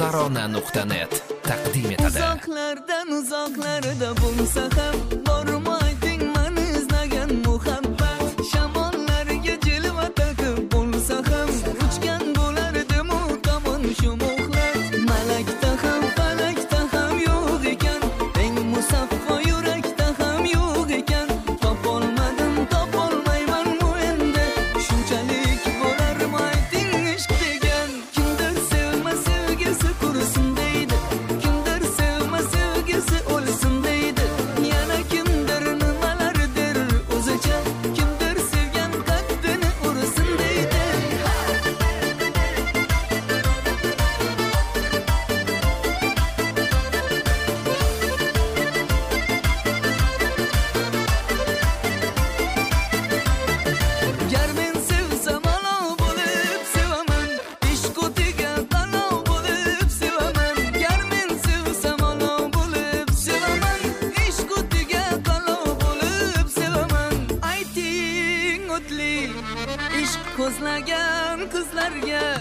tarona.net taqdim etadi. Uzoqlardan uzoqlarda bo'lsa ham bormayding meni izlagan muhabbat. Shamollarga jilva taqib bo'lsa ham uchgan bo'lardim u tomon shu muxlat. Malakda ham falakda ham yo'q ekan, eng musaffo yurakda ham yo'q ekan. Topolmayman bu endi, shunchalik bo'larmayding ishq degan. Kimdir sevma sevgisi qursin deydi, kimdir sevma sevgisi o'lsin deydi. Yana kimdir nimalardir o'zicha, kimdir sevgan qalbini ursin deydi. Gar men sevsam olov bo'lib sevaman, ishq o'tiga qalov bo'lib sevaman. Gar men sevsam olov bo'lib sevaman, ishq o'tiga qalov bo'lib sevaman. Ayting o'tli ishq ko'zlagan qizlarga